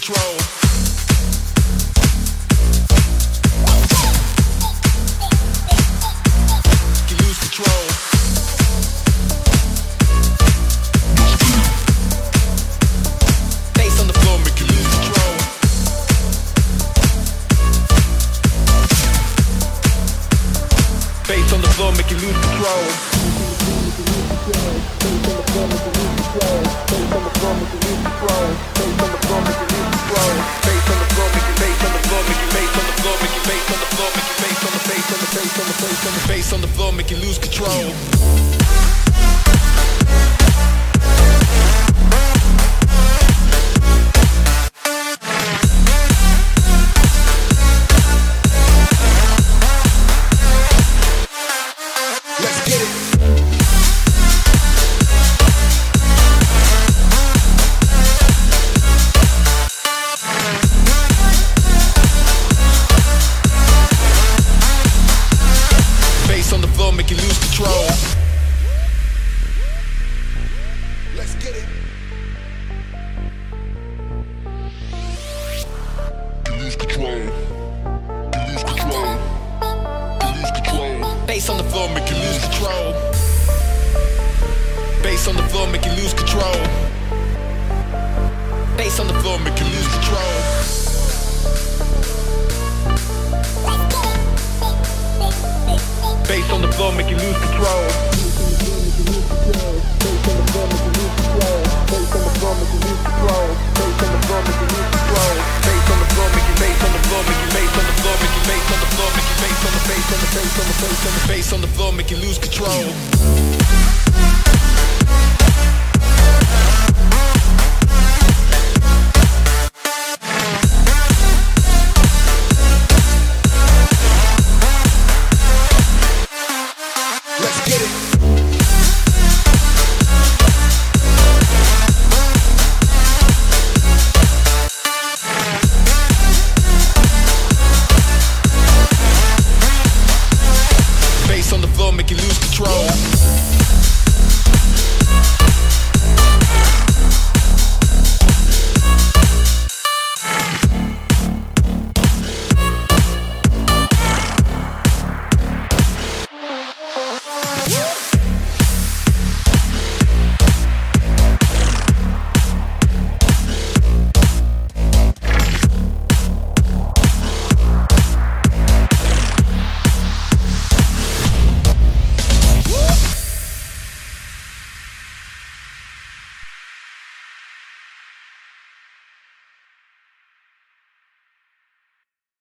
control. You lose control. Face on the floor, make you lose control. Face on the floor, make you lose control. Face on the floor, make you lose control. Make you lose control. Let's get it. You lose control. You lose control. You lose control. Bass on the floor, make you lose control. Bass on the floor, make you lose control. Bass on the floor, make you lose control. Bass on the floor, make you lose control. Bass on the floor, make you lose control.